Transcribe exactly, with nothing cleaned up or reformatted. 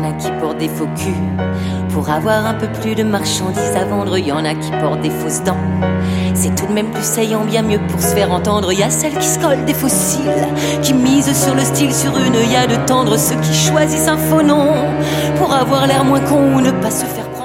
a qui portent des faux culs pour avoir un peu plus de marchandises à vendre. Y en a qui portent des fausses dents, c'est tout de même plus saillant, bien mieux pour se faire entendre. Y a celles qui se collent des fossiles, qui misent sur le style, sur une œillade tendre. Ceux qui choisissent un faux nom pour avoir l'air moins con ou ne pas se faire